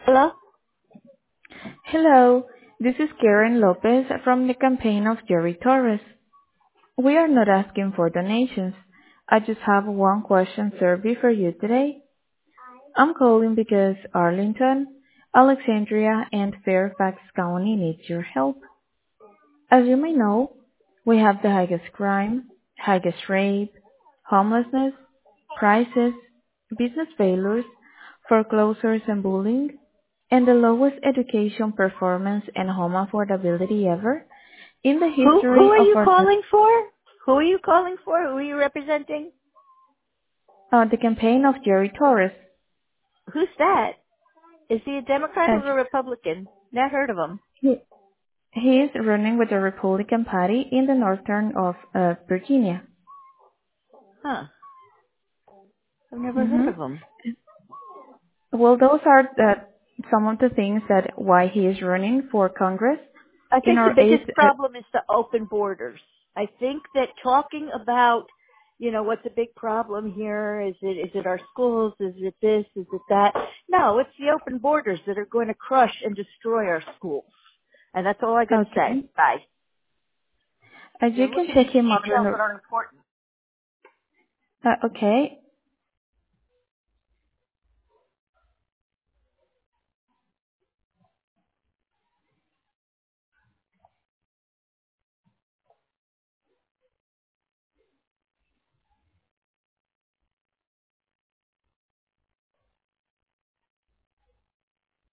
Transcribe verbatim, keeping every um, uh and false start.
Hello? Hello, this is Karen Lopez from the campaign of Jerry Torres. We are not asking for donations. I just have one question survey for you today. I'm calling because Arlington, Alexandria, and Fairfax County needs your help. As you may know, we have the highest crime, highest rape, homelessness, prices, business failures, foreclosures and bullying, and the lowest education performance and home affordability ever in the Who who history are of you our calling for? Who are you calling for? Who are you representing? uh, the campaign of Jerry Torres. Who's that? Is he a Democrat As or a Republican? Never heard of him. he, he is running with the Republican Party in the northern of uh, Virginia. Huh. I've never heard hmm of him. Well, those are the, some of the things that why he is running for Congress I in think the our eighth. biggest problem is the open borders. I think that talking about, you know, what's a big problem here? Is it is it our schools? Is it this? Is it that? No, it's the open borders that are going to crush and destroy our schools. And that's all I got Uh, to say. okay, Bye. as you You're can looking check into him out on. details the- that are important. Uh, okay,